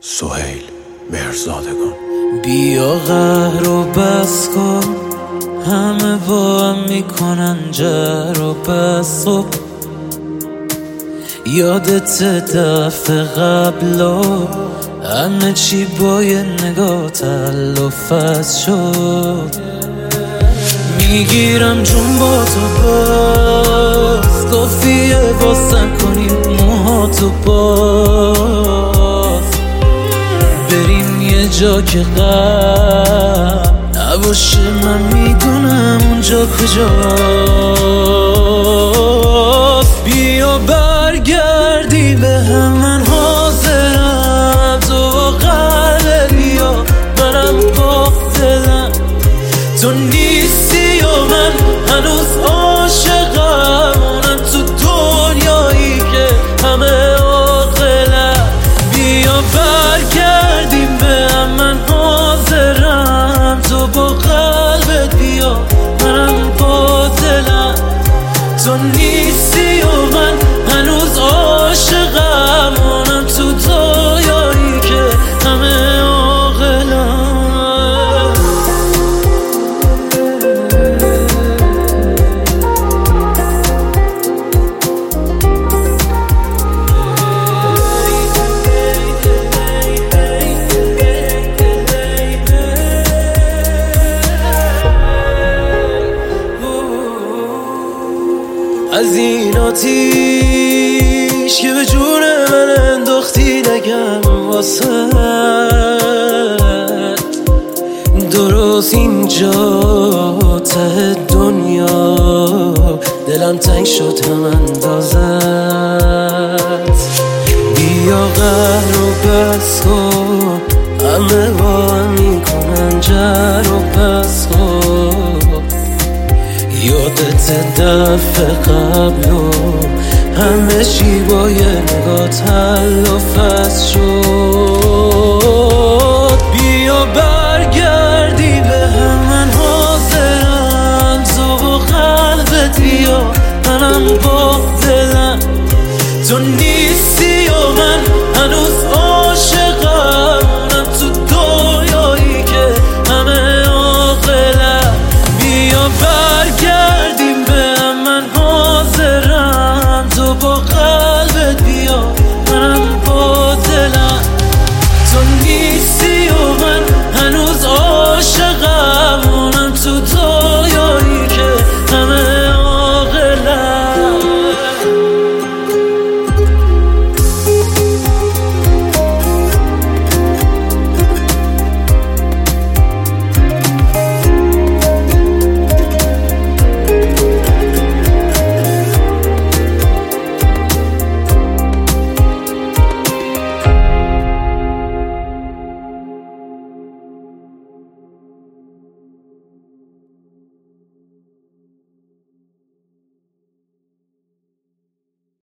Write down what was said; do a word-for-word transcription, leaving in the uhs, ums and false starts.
سهیل مهرزادگان. بیا قهر و بس کن، همه با هم میکنن جر و بس کن. یادت دفعه قبلا همه چی با یه نگاه تلافظ شد. میگیرم جون با تو باز، کافیه واسه کنیم موهاتو باز. بریم یه جا که غم نباشه، من میدونم اونجا کجاست. بیا برگردی به هم، من حاضرم. تو قلبت بیا، منم با دلم. تو نیستی و من هنوز عاشقم، اونم تو دنیایی که همه عاقلم. بیا برگردیم به هم، من حاضرم. تو با قلبت بیا، منم با دلم. تو نیستی و من هنوز عاشقم، اونم تو دنیایی که همه عاقلم. از این آتیش که به جون من انداختی نگم واسه درست اینجا ته دنیا دلم تنگ شد هم اندازت. بیا قهر و بس کن، همه با هم میکنن جر و بس کن. یادت دفعه قبلو همه چی با یه نگاه تلافظ شد. بیا برگردی به هم، من حاضرم. تو با قلبت بیا، منم با دلم. تو نیستی و من هنوز